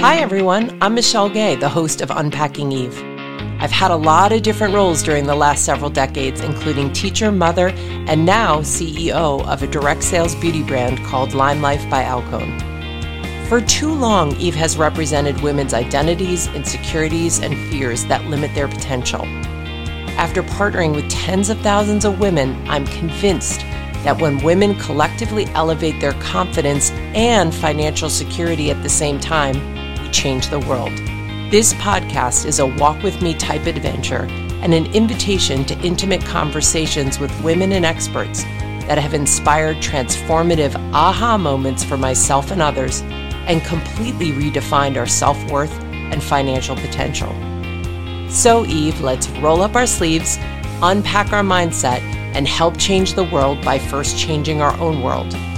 Hi everyone, I'm Michelle Gay, the host of Unpacking Eve. I've had a lot of different roles during the last several decades, including teacher, mother, and now CEO of a direct sales beauty brand called Lime Life by Alcone. For too long, Eve has represented women's identities, insecurities, and fears that limit their potential. After partnering with tens of thousands of women, I'm convinced that when women collectively elevate their confidence and financial security at the same time, we change the world. This podcast is a walk with me type adventure and an invitation to intimate conversations with women and experts that have inspired transformative aha moments for myself and others and completely redefined our self-worth and financial potential. So Eve, let's roll up our sleeves, unpack our mindset, and help change the world by first changing our own world.